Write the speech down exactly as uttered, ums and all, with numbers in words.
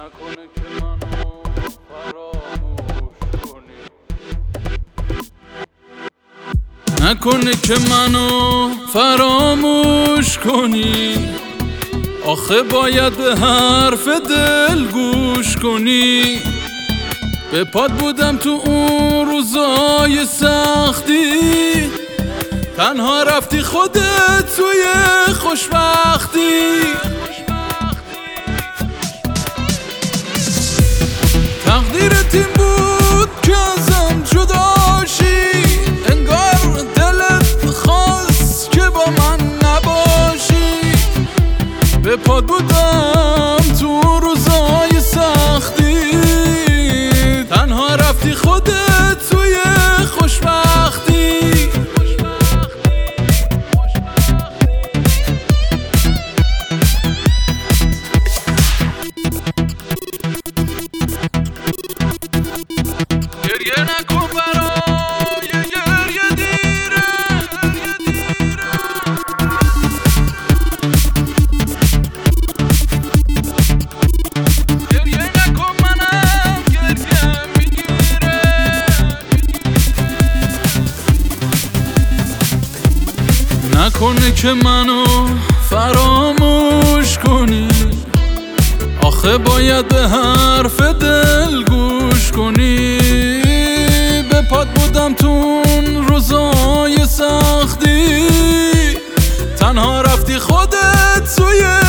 نکنه که منو فراموش کنی، نکنه که منو فراموش کنی. آخه باید به حرف دل گوش کنی. به پات بودم تو اون روزای سختی، تنها رفتی خودت توی خوشبختی. تقدیرت این بود که ازم جدا شی، انگار دلت خواست که با من نباشی. به پات بودم تو روزای سختی، تنها رفتی خودت توی خوشبختی. گریه نکن برای گریه دیره، گریه نکن منم گریه میگیره. نکنه که منو فراموش کنی. آخه باید به حرف دل گوش کنی. به پات بودم تو اون روزای سختی، تنها رفتی خودت توی